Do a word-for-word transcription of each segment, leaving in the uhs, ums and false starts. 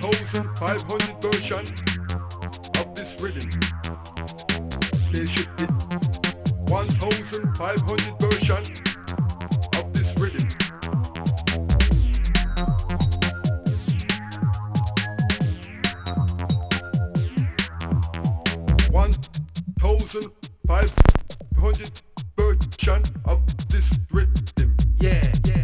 thousand five hundred version of this rhythm. They shipped it. one thousand five hundred version of this rhythm. one thousand five hundred version of this rhythm. Yeah, yeah.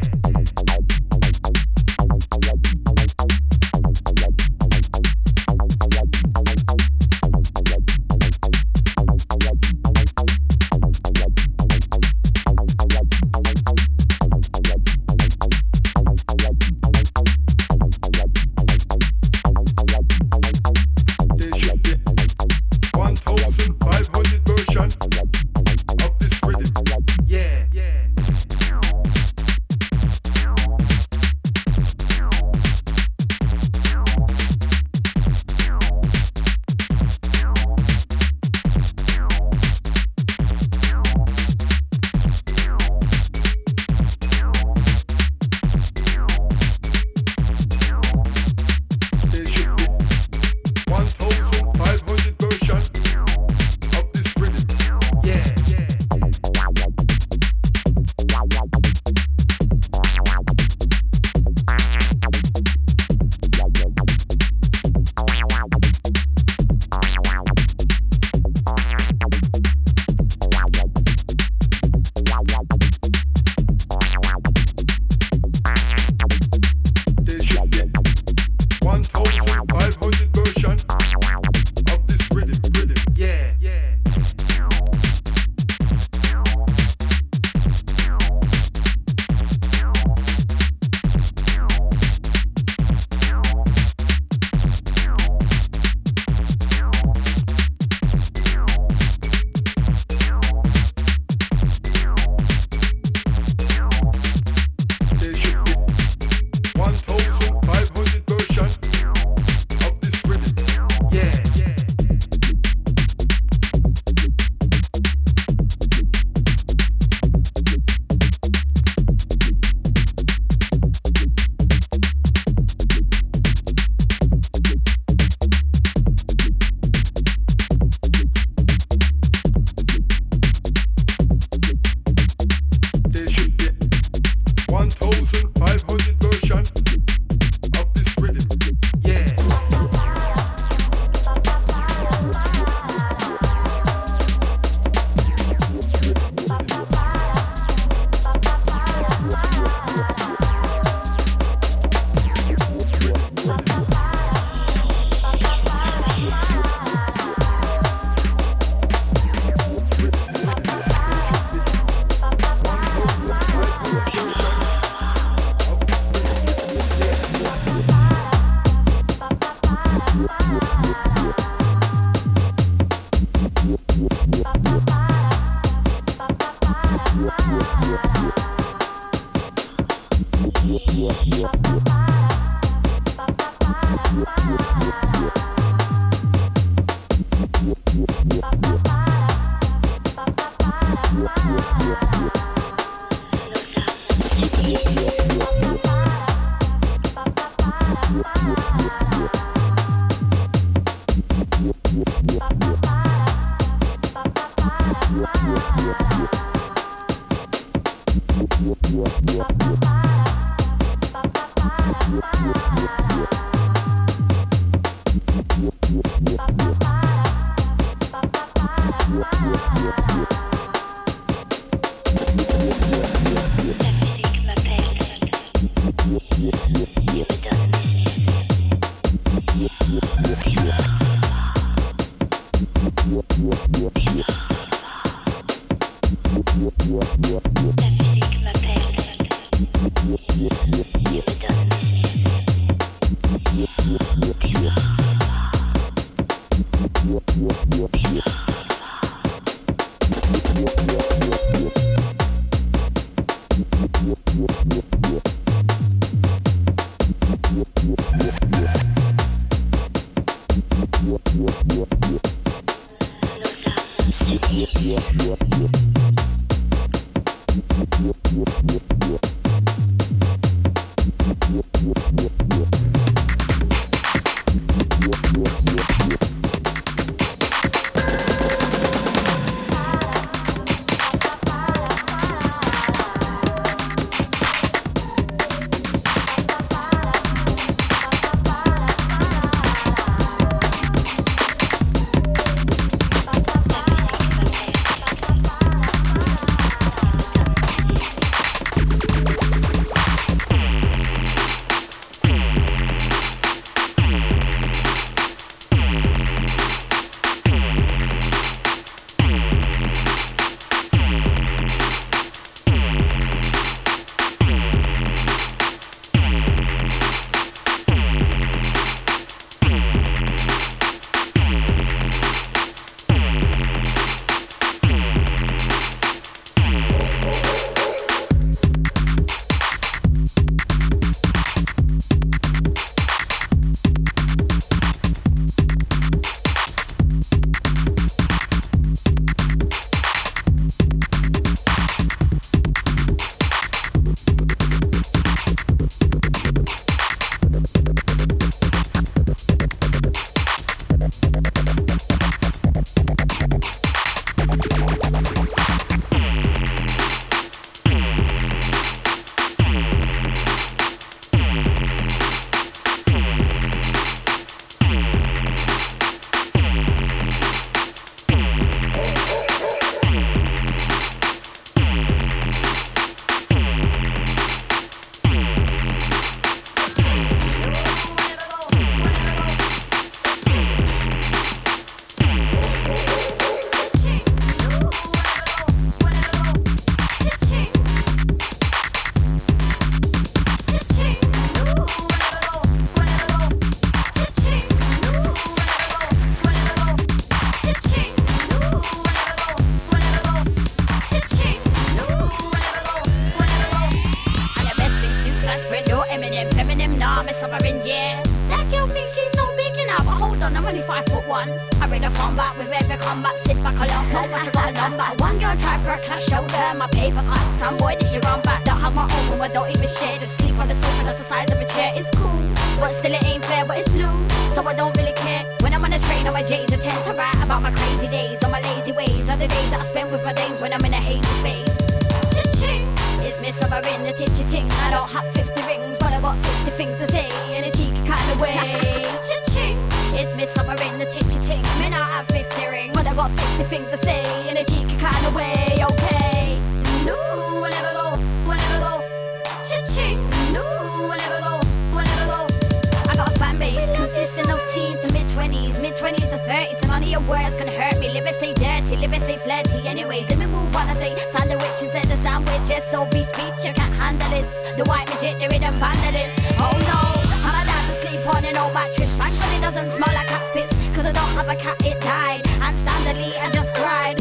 hold on, I'm only five foot one. I read a combat with every combat. Sit back, I love so much, I got a number. One girl try for a clash shoulder. My paper cut, some boy, this your run back. Don't have my own room, I don't even share. Just sleep on the sofa, that's the size of a chair. It's cool, but still it ain't fair, but it's blue, so I don't really care. When I'm on a train on my J's, I tend to write about my crazy days, on my lazy ways, on the days that I spend with my dames when I'm in a hazy phase. Cha-ching, it's me summer in the titchy ting. I don't have fifty rings, but I got fifty things to say in a cheeky kind of way. Cha-ching, it's me summer in the titchy ting. I may not have fifty rings, but I got fifty things to say in a cheeky kind of way. Okay, no, I never go, I never go. Cha-ching, no, I never go, I never go. I got a fan base consisting of teens to mid-twenties, mid-twenties to thirties, and none of your words can hurt me. Live it say dirty, live it say flirty. Anyways, let me move on. I say sandwich instead of sandwich. S O V speech, you can't handle this. The white midget, the rhythm vandalist. Oh no, I'm allowed to sleep on an old mattress. Thankfully it doesn't smell like cat's piss, cause I don't have a cat, it died. And standardly I just cried.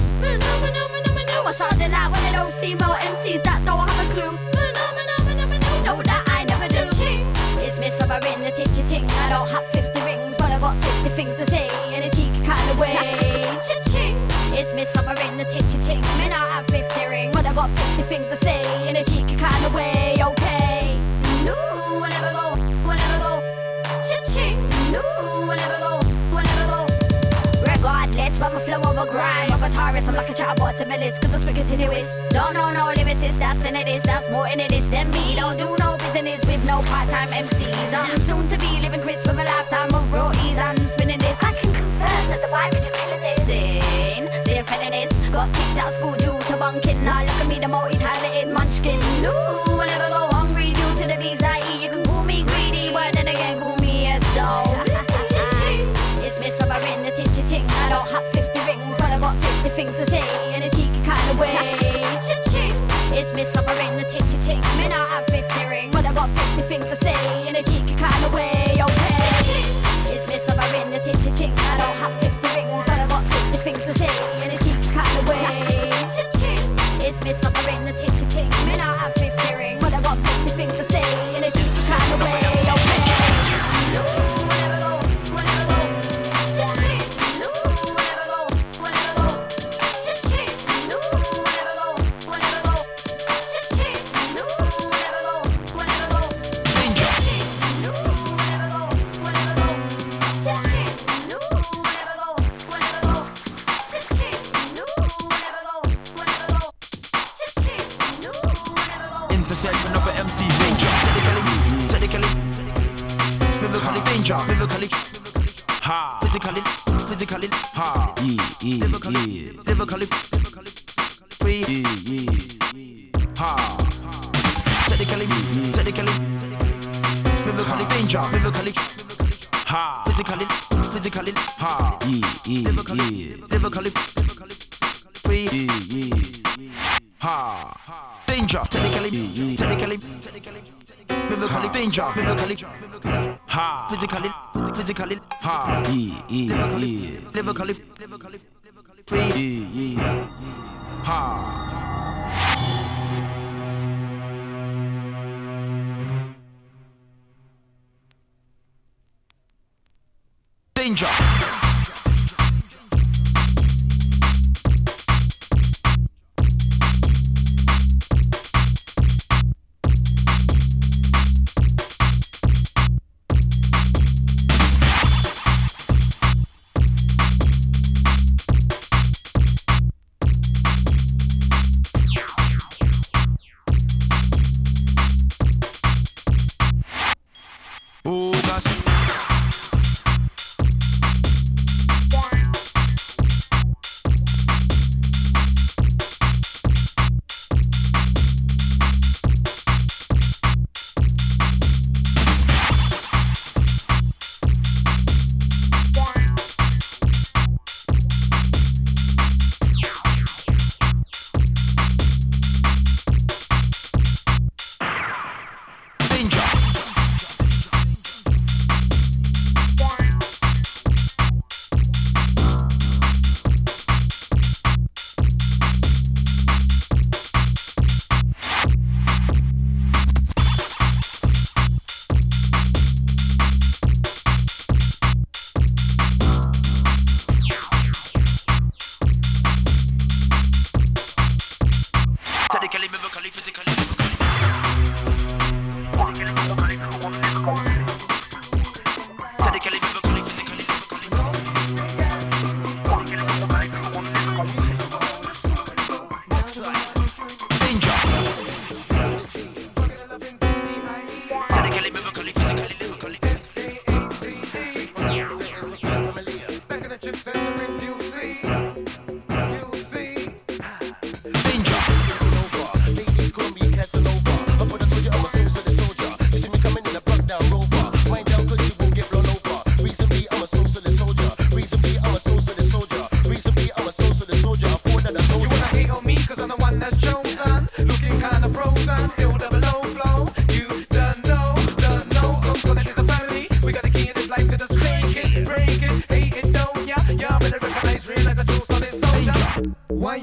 I sounded like one of those female M Cs that don't have a clue. No, that I never do. It's me summer in the titchy ting. I don't have fifty rings, but I got fifty things to say in a cheeky kind of way. It's me summer in the titchy ting. I may not have fifty rings, but I got fifty things to say in a cheeky kind of way. Okay, no, I never go, I never go. Cha-ching, no, I never go, I never go. Regardless, but my flow over grind. I'm a guitarist, I'm like a chatbot, similis, cause I speak continuous. Don't know no lyricist, that's in it is, that's more in it is than me. Don't do no business with no part-time M Cs. I'm soon to be living crisp with a lifetime of roadies and spinning this. I can confirm that the vibe is just killing this. Sin, see if feeling this. Got kicked out of school due to bunking. Now look at me, the multi-talented munchkin. No, I never go hungry due to the bees I eat. You can call me greedy, but then again call me a soul. It's me summer in the titchy ting. I don't have fifty rings, but I got fifty things to say in a cheeky kind of way. It's me summer in the titchy ting. I may not have fifty rings, but I got fifty things to say in a cheeky kind of way. Okay, it's me summer in the titchy ting. I don't have fifty rings, but I got fifty things to say in a cheeky kind of way. It's me summer in the titchy ting. I may not have fifty rings, but I got fifty things to say in a cheeky kind of way. Lyrically, ha. Physically, physically, ha. Yeah, yeah, yeah. Lyrically, free, yeah, yeah, ha. Technically, technically, lyrically, danger, lyrically, ha. Physically, physically, ha. Yeah, yeah, yeah. Lyrically, free, yeah, yeah, ha. Danger, technically, technically, lyrically, danger, lyrically. Ha. Physically, physically, ha. Yeah, yeah, yeah. Lyrically, free, yeah, yeah, ha. Danger.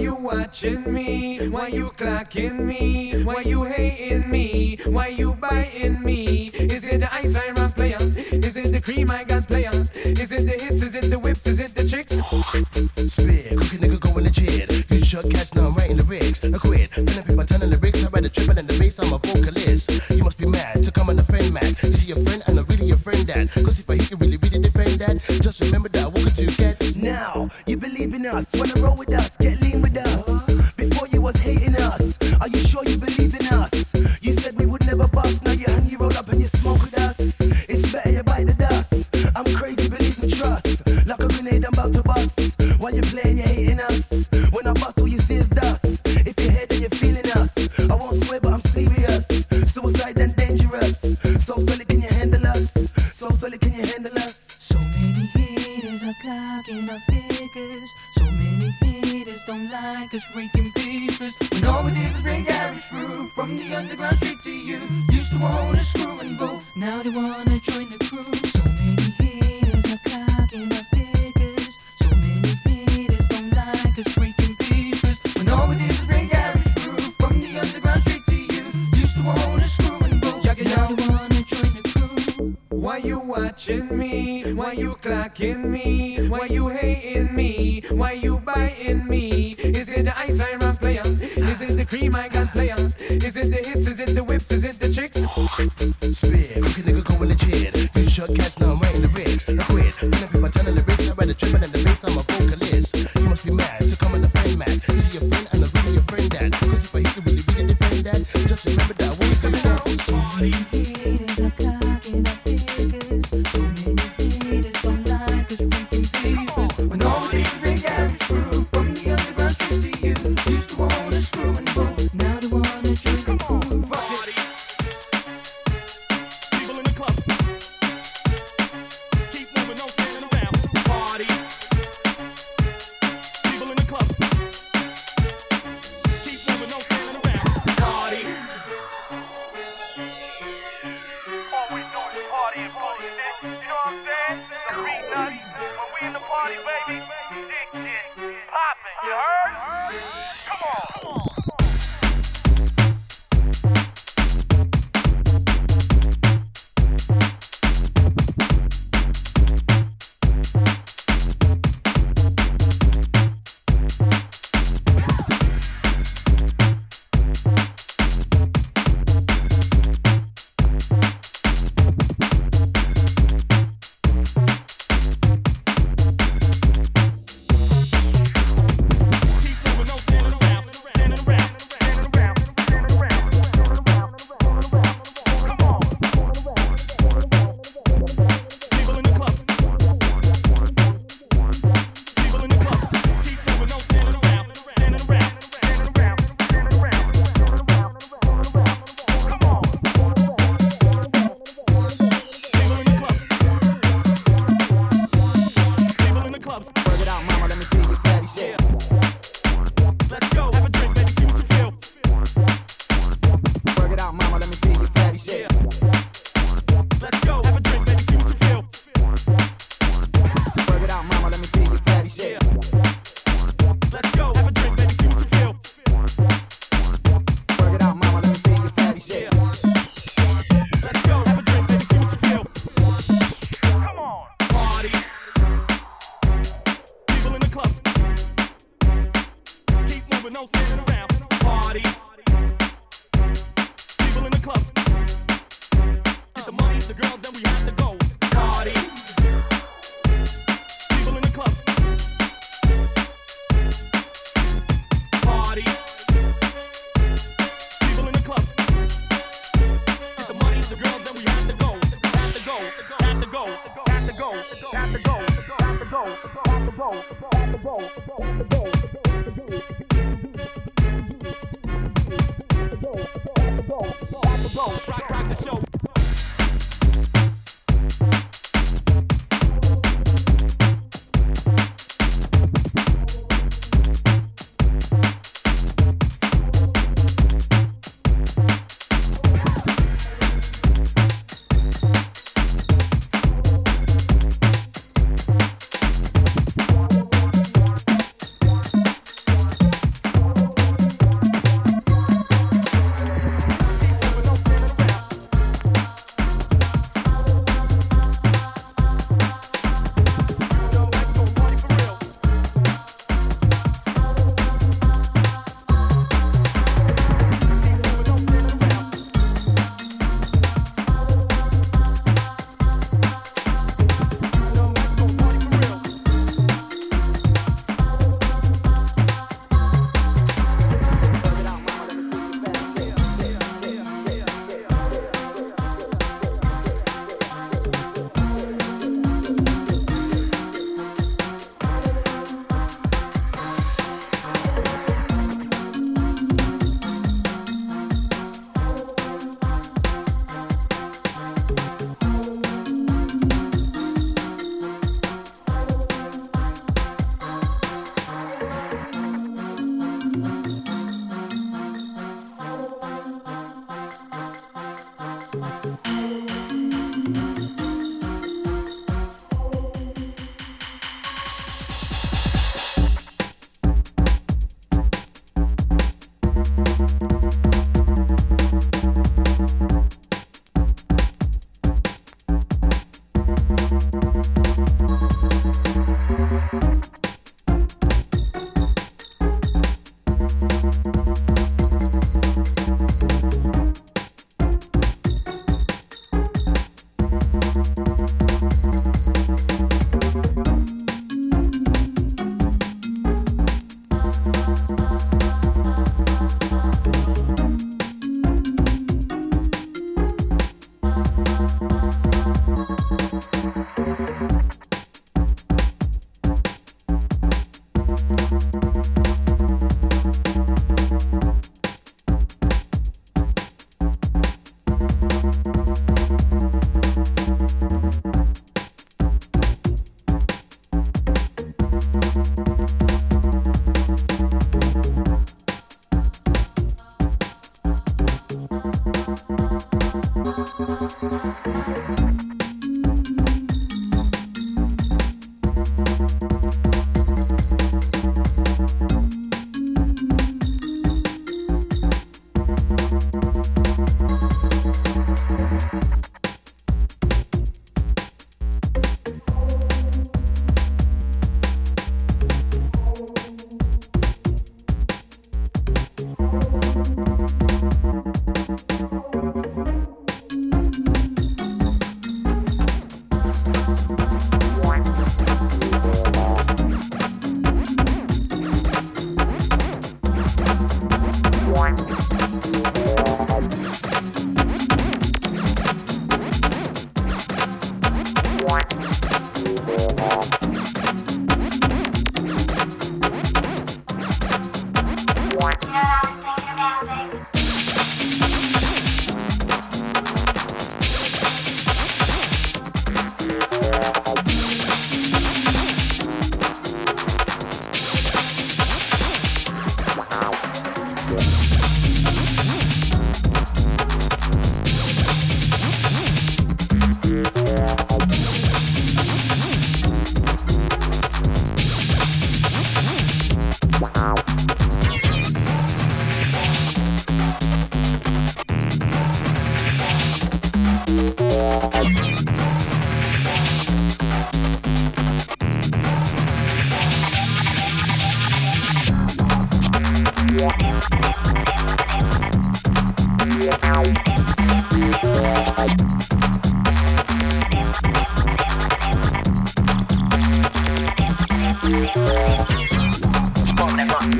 you watching me? Why you clocking me? Why you hating me? Why you biting me? Is it the ice I rock player? Is it the cream I got player? Is it the hits? Is it the whips? Is it the chicks? Spit, cookie nigga go in the jet. You short cats, now I'm writing the rigs. I quit, telling people turning the rigs. I write the triple and the bass, I'm a vocalist. You must be mad to come on the friend mat. You see your friend and not really your friend dad. Cause if I hit you really, really defend that. Just remember that I walk into cats. Now, you believe in us, wanna roll with us, get lean with us. Before you was hating us, are you sure you believe in us? You said we would never bust, now you hang, you roll up and you smoke with us. It's better you bite the dust. I'm crazy, believe and trust. Like a grenade, I'm about to bust. While you're playing, you're hating us. When I bust, all you see is dust. If you're here, then you're feeling us. I won't swear, but I'm serious. Suicide and dangerous. So solid, can you handle us? So solid, can you handle us? So many haters are clocking our figures. So many haters don't like us raking papers. When all we did was bring average fruit from the underground straight to you. Used to own a screw and bolt, now they wanna join the crew. So many haters are clocking our figures. So many haters don't like us raking papers. When all we did was bring average fruit from the underground straight to you. Used to own a screw and bolt, now they wanna join the crew. Why you watching me? Why you clocking me? Why you hating me? Why you biting me? Is it the ice I rock player? Is it the cream I got player? Is it the hits? Is it the whips? Is it the chicks? Spit, cookie nigga go in the jet. You short cats, now I'm writing the rigs. I quit, telling people turning the rigs. I write the triple and the bass, I'm a vocalist. You must be mad to come on the friend mat. You see your friend and not really your friend dad. Cause if I hit you really, really defend that. Just remember that I won't do that. Haters are clocking our figures. So many haters don't like us raking papers. When all we did bring average fruit from the underground straight to you. Used to own a screw and bolt, Now they wanna join the crew. party. People in the club, keep moving, no standing around. Party. People in the club, keep moving, no standing around. Party. All we do is party and bullshit. You know what I'm saying? The beat nuts. When we in the party, baby, dick shit poppin'. You heard? Come on. Come on.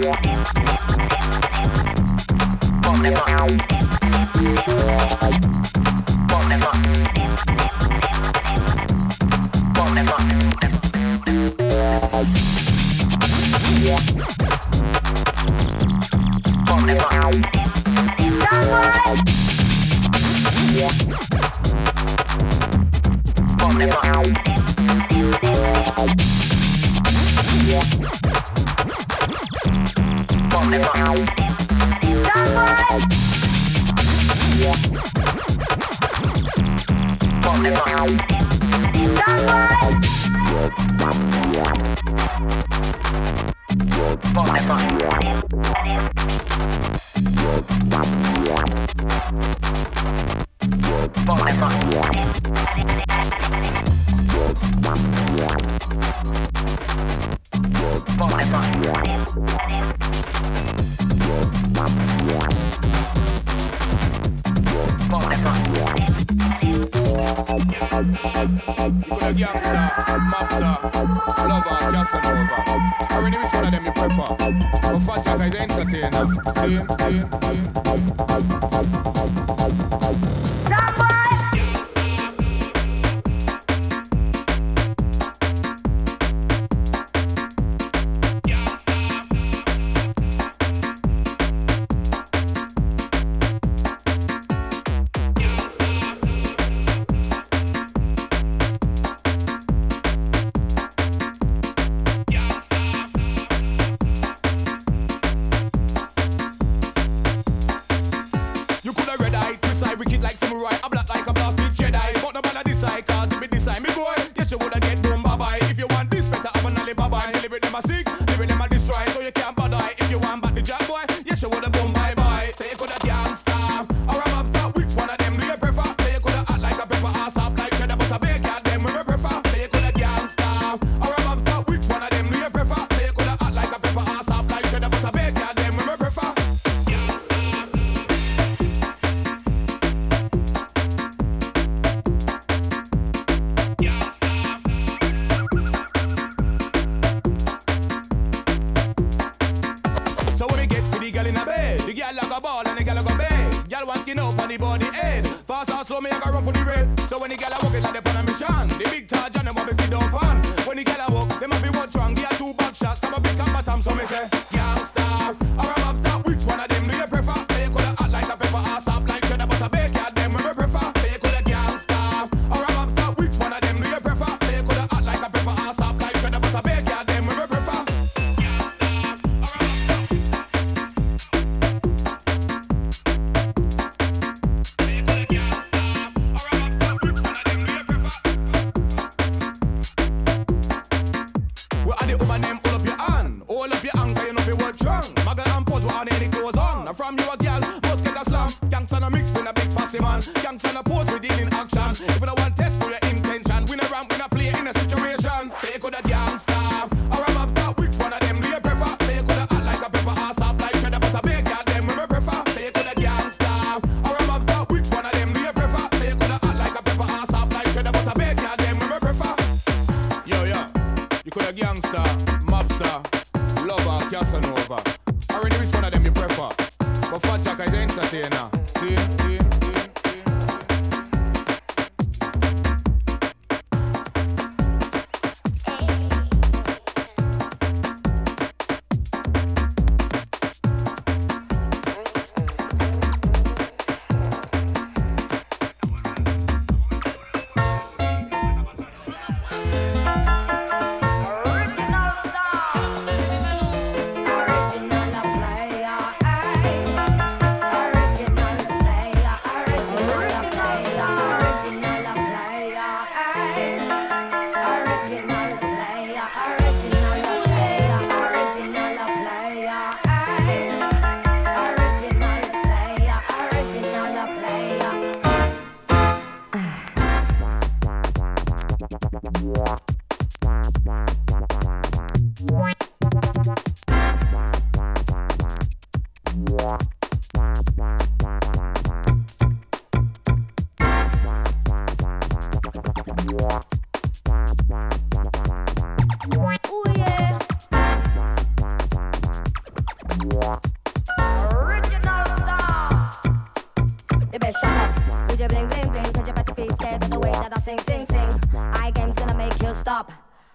Original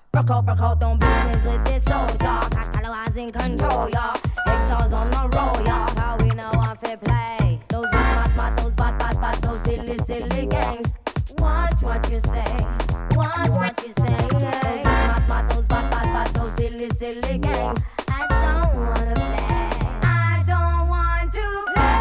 Broke out, broke out, don't business with this soldier. Catalog's in control, y'all. Exos on the roll, y'all. How we know if they play. Those bad, bad, those bad, bad, bad, those silly, silly gangs. Watch what you say. Watch what you say. Those bad, bad, those bad, bad, bad, those silly, silly gangs. I don't wanna play. I don't want to play.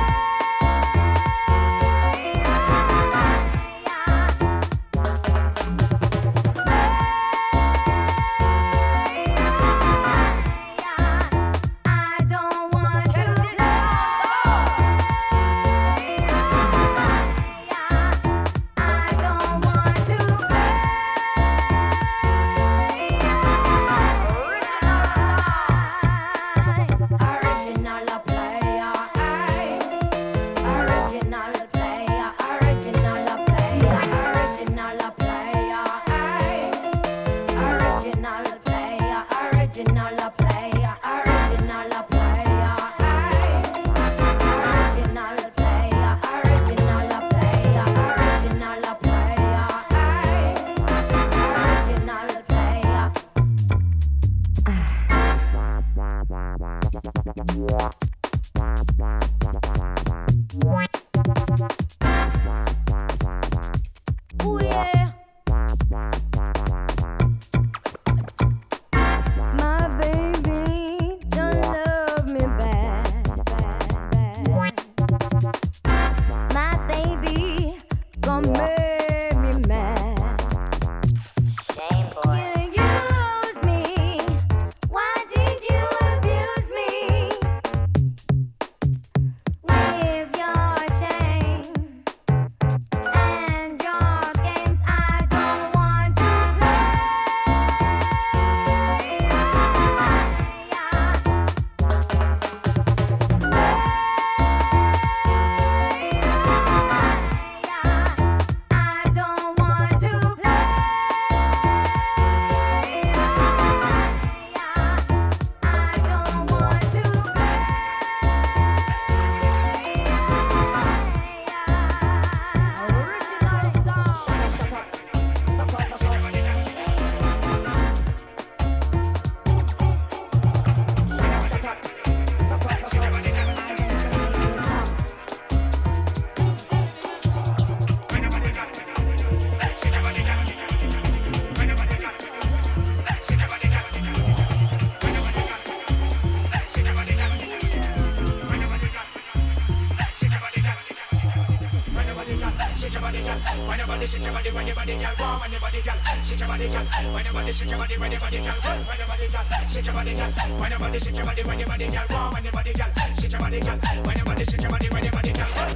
body, shake your body, when your body, girl, warm, when your body, girl, shake your body, girl, when your body, shake your body, when your body, girl, when your body, girl, shake your body, girl, when your body, shake your body, when your body, girl, warm, when your body, girl, shake your body, girl, when your body, shake your body, when your body, girl.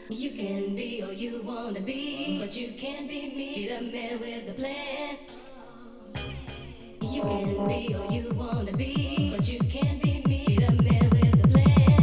You can be all you wanna be, but you can't be me, the man with the plan. You can be all you wanna be, but you can't be me, the man with the plan.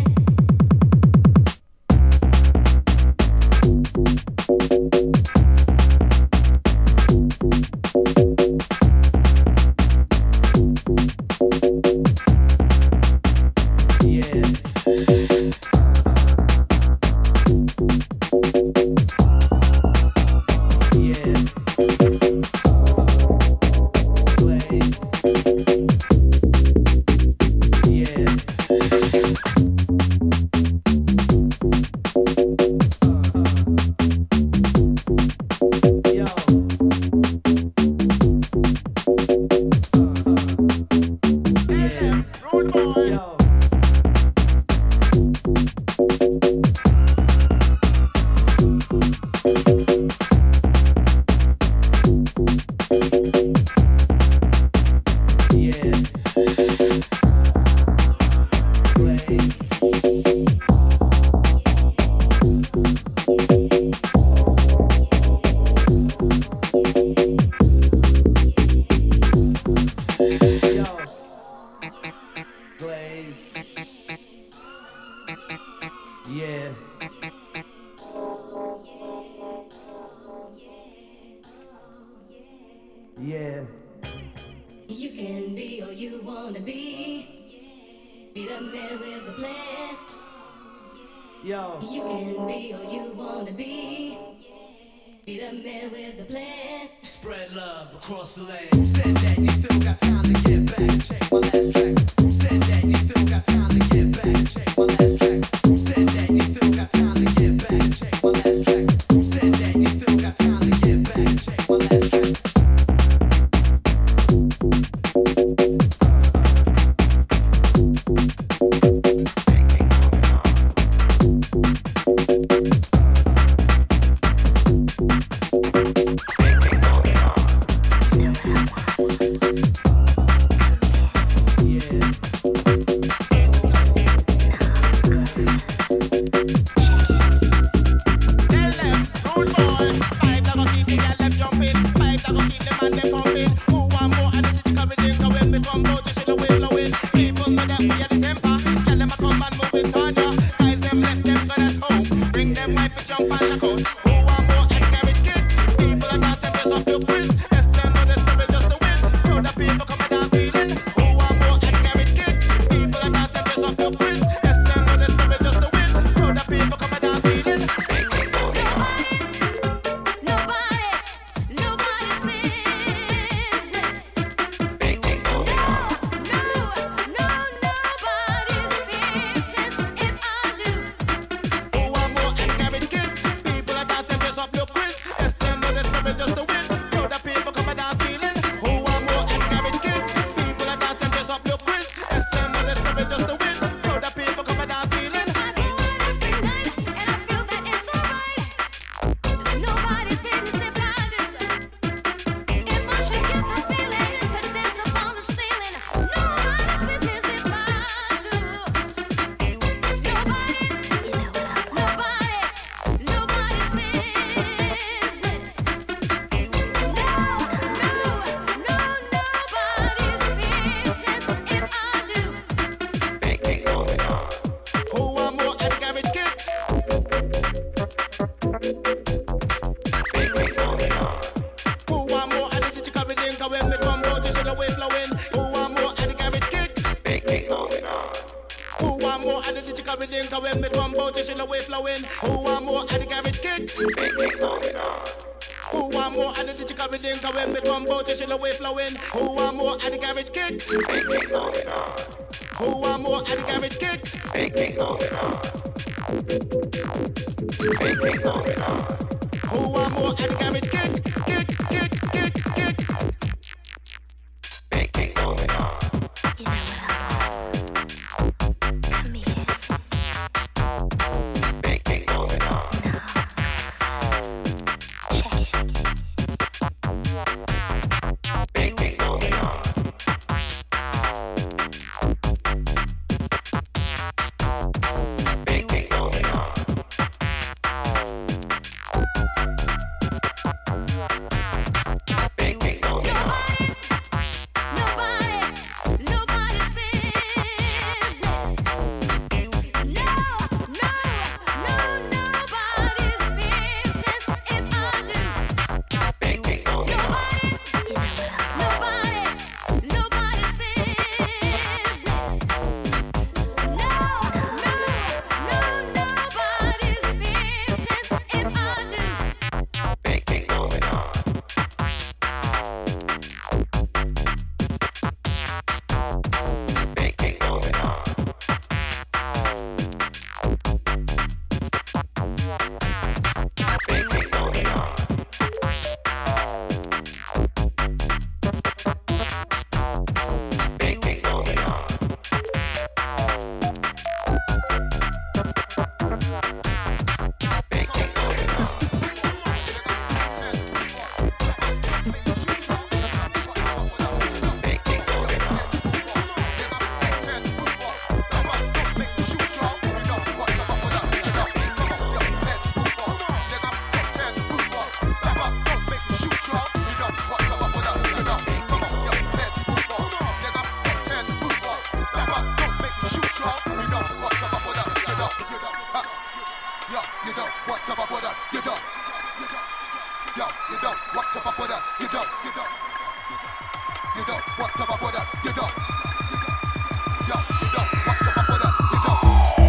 You can be all you wanna be, be the man with the plan. Yo. You can be all you wanna be, be the man with the plan. Spread love across the land. Who said that you still got time to get back? Check my last track. Who said that you still got time to get back? Check my last track. Who said that you still got time to get back? Check my last track. Who said that you still got time to get back? Check my last track. want to fuck with us, you don't, you don't. You don't want to fuck with us, you don't. Yo, you don't want to fuck with us, you don't.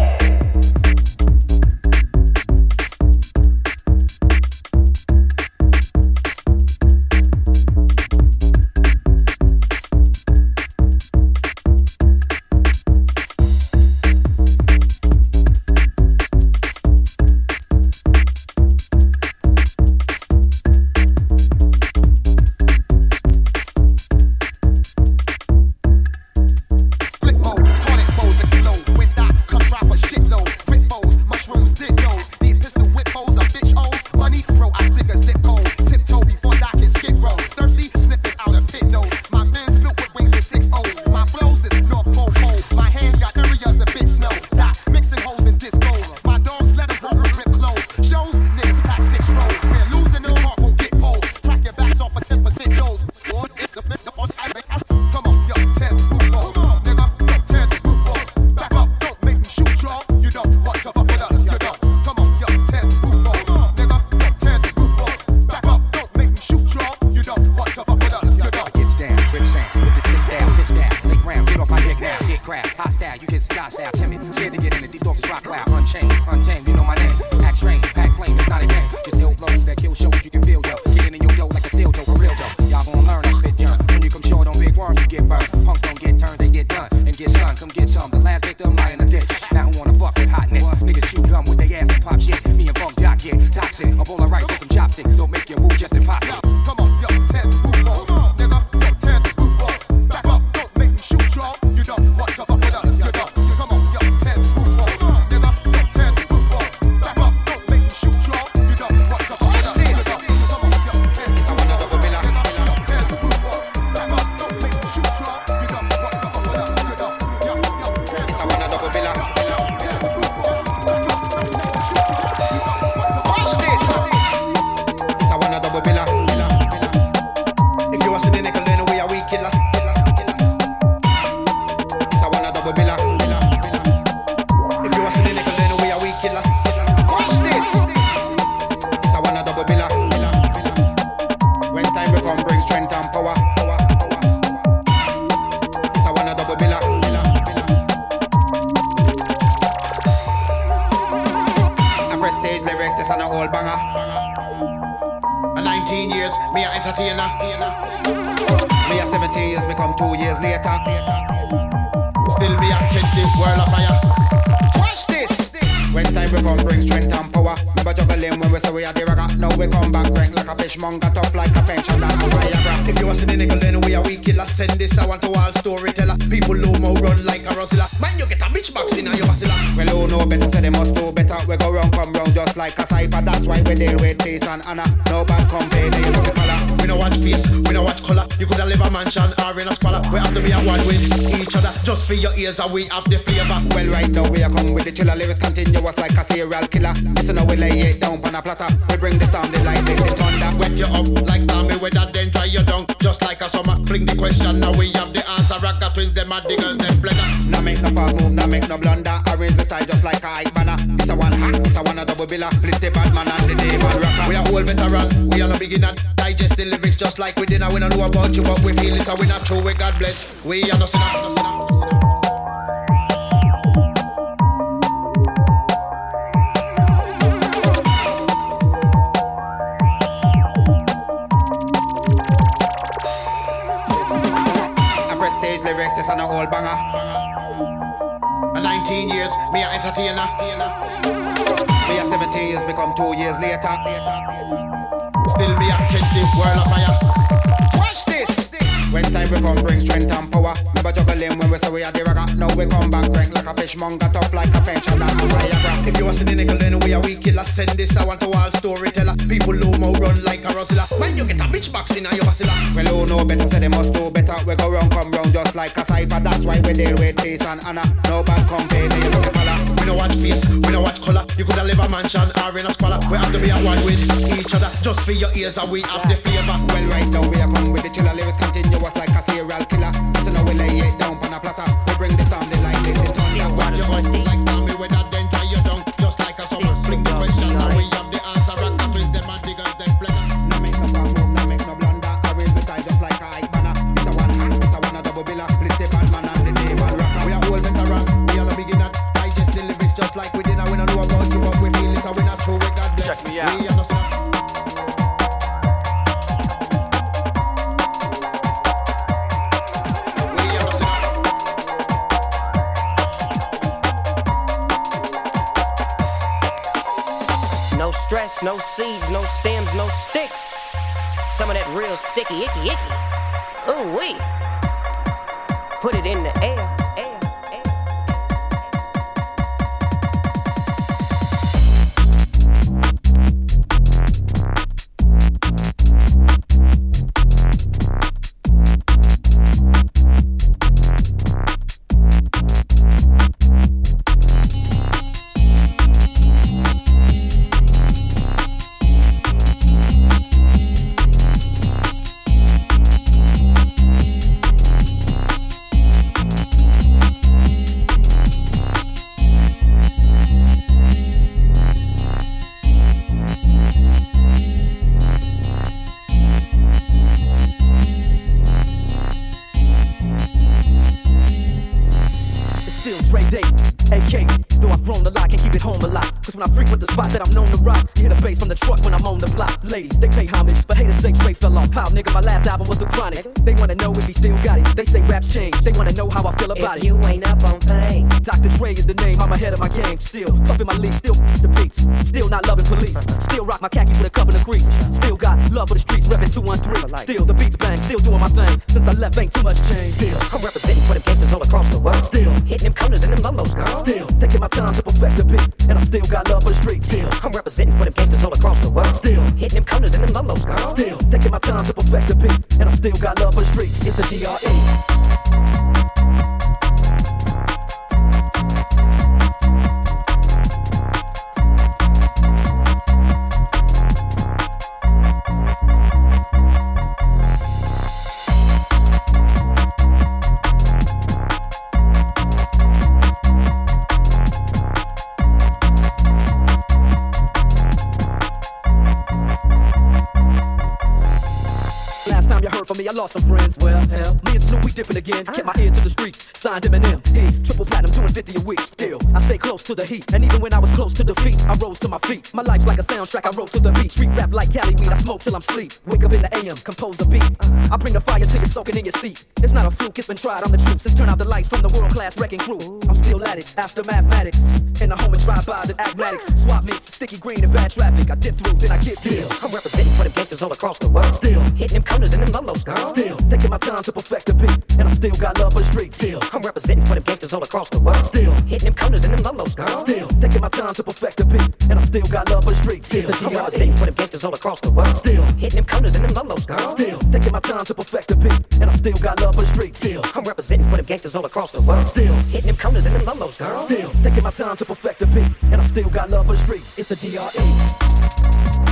And we have the flavor. Well, right now we are come with the chiller lyrics continuous like a serial killer. Listen how we lay it down on a platter. We bring the storm, the lightning, the thunder. Wet you up like stormy weather, then dry you down just like a summer. Bring the question, now we have the answer. Rock the twins, them are the girls, them pleasure. Now make no fast move, now make no blunder. Arrange the style just like a hype banner. It's a one hack, it's a one a double biller. Split the bad man and the day man rocker. We are all veteran, we are no beginner. Digest the lyrics just like we did. We don't know about you, but we feel it, so we not true. We God bless. We are no sinner, no sinner, no sinner. Lyrics, this and a whole banger. A nineteen years, me a entertainer. Me a seventeen years, become two years later. Still me a catch the world of fire. Watch this. When time we come, bring strength and power. Never juggling when we say we are the rocker. Now we come back, crank like a fishmonger, tough like a pensioner and Viagra. If you was in the nickel, then we are weak killer. Send this I want to all storyteller. People low mo run like a Rosilla. When you get a bitch box in your vacilla. Well, who know better, say they must do better. We go round, come round just like a cipher. That's why we deal with peace and honor. No bad company, you know the fella. We don't watch face, we don't watch color. You coulda live a mansion or in a squalor. We have to be at one with each other. Just for your ears and we have the flavor. Well, right now we are come with the chiller lyrics continuous like a serial killer. Listen how we lay it down on a platter. We bring the storm, the lightning, the thunder. Wet you up like stormy weather, then dry you down just like a summer. Bring the question, now we have the answer. Rock the twist, them and the girls, them pleasure. Now make no fast move, now check me out. We understand. No stress, no seeds, no stems, no sticks. Some of that real sticky, icky, icky. Ooh wee. Put it in the air, air, air. When I frequent the spots that I'm known to rock, you hear the bass from the truck when I'm on the block. Ladies, they pay homage, but haters say straight fell off. How, nigga, my last album was The Chronic. They wanna know if he still got it. They say raps change. They wanna know how I feel about if it. You ain't up on things. Doctor Dre is the name. I'm ahead of my game. Still puffin' my leaf. Still the beats. Still not loving police. Still rock my khakis with a cup and a crease. Still got love for the streets. Reppin' two one three. Still the beats bang. Still doing my thing. Since I left, ain't too much change. Still I'm representing for them gangsters all across the world. Still hitting them corners and them lolos, girl. Still taking my time to perfect the beat. And I still got love for the streets. Still I'm representing for them gangsters all across the world. Still hitting them corners and them lolos, girl. Still taking my time to perfect the beat. And I still got love for the streets. It's the D R E. For me, I lost some friends. Well, hell, me and Snoop, we dipping again. Kept my ear to the streets, signed Eminem. He's triple platinum, doing fifty a week. Still, I stay close to the heat. And even when I was close to defeat, I rose to my feet. My life's like a soundtrack, I wrote to the beat. Street rap like Cali weed, I smoke till I'm sleep. Wake up in the A M, compose a beat. I bring the fire till you're soaking in your seat. It's not a fluke, it's been tried, I'm the truth. Since turn out the lights from the world-class wrecking crew. I'm still at it, after mathematics. In the home and drive-bys and agmatics. Swap meets, sticky green and bad traffic. I dip through, then I get still. I'm representing for them gangsters all across the world. Still hitting them corners and them lolos, girl. Still taking my time to perfect the beat, and I still got love for the streets. Still I'm representing for them gangsters all across the world. Still hitting them corners and them lolos, girl. Still taking my time to perfect the beat, and I still got love for the streets. Still I'm representing for them gangsters all across the world. Still hitting them corners and them lolos, girl. Still taking my time to perfect the beat, and I still got love for the streets. Still I'm representing for them gangsters all across the world. Still hitting them corners and them lolos, girl. Still taking my time to perfect the beat, and I still got love for the streets. It's the D R E.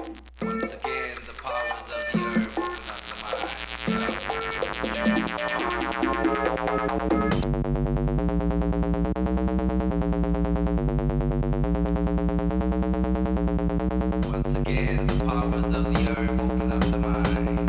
Once again, the powers of the earth open up the mind. Once again, the powers of the earth open up the mind.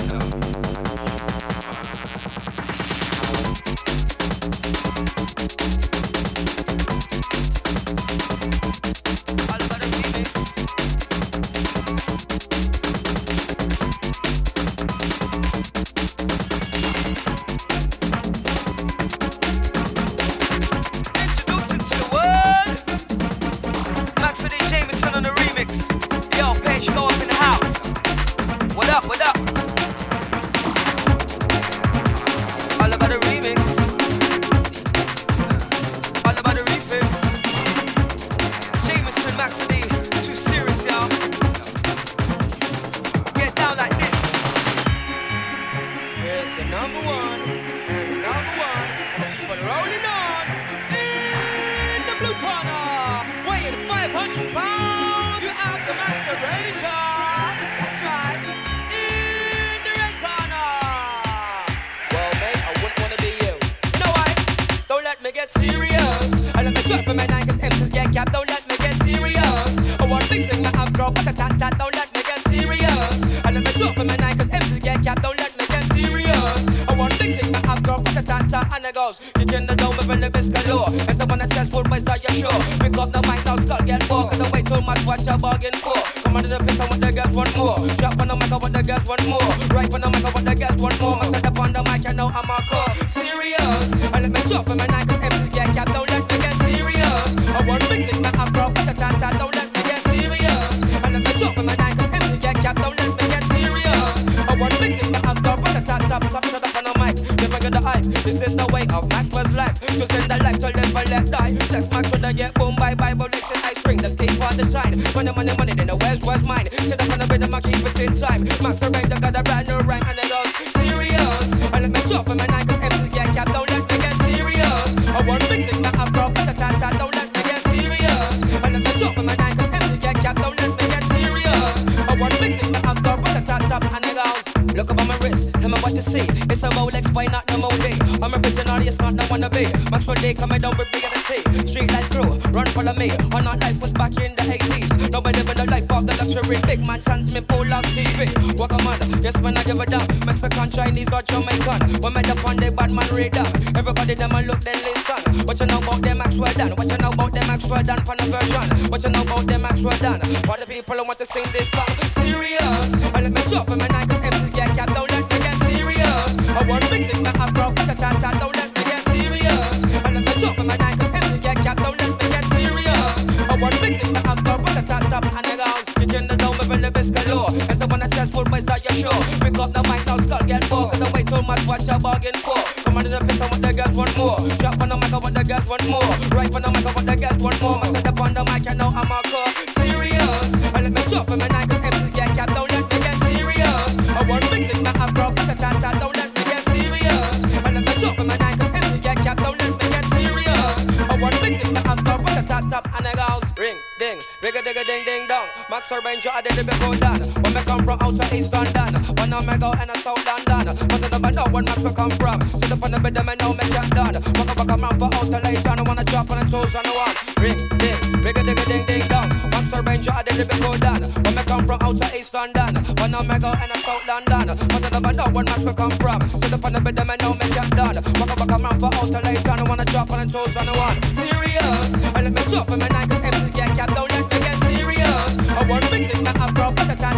Chinese or Jamaican, we made up on the bad man radar. Everybody them a look, then listen. What you know about them Maxwell Dan? What you know about them Maxwell Dan for the version? What you know about them Maxwell Dan? For the people who want to sing this song, serious. I let me drop in my night of empty get cap. Don't let me get serious. I want big thing that I broke, but the tata. Don't let me get serious. I let me drop in my night of empty get cap. Don't let me get serious. I want big thing that I broke, but the tata. And the girls, you can the dome of the best galore. And so when I test full boys, are you sure? Pick up the mic now, skull get bored. Cause I wait too much, what you bargain for? Come on to the piss, I want the girls want more. Drop on the mic, I want the girls want more. Right on the mic, I want the girls want more. I set up on the mic, I know I'm a core. Serious. I let me drop in my night of empty get cap. Don't let me get serious. I want big thing that I broke, but the tata. Don't let me get serious. I let me drop in my night of empty get cap. Don't let me get serious. I want big thing that I broke, but the tata. And the girls ring, ding, rigga digga ding ding dong. Max Urbanjo, I did it before done. When me come from outer East London, when I me go in a South London, but I never know where Max will come from. Sit up on the bed, I know me can't done. Walk up, come round for outer lace, I don't wanna drop on the toes on the one. Ring, ding, rigga digga ding ding dong. Max Urbanjo, I did it before done. When me come from outer East London, when I me go in a South London, but I never know where Max will come from. Sit up on the bed, I know me can't done. Walk up, come round for outer lace, I don't wanna drop on the toes on the one. Serious, I let me drop in my night of empty get cap. Don't let me get serious. I want big thing that I broke, but the time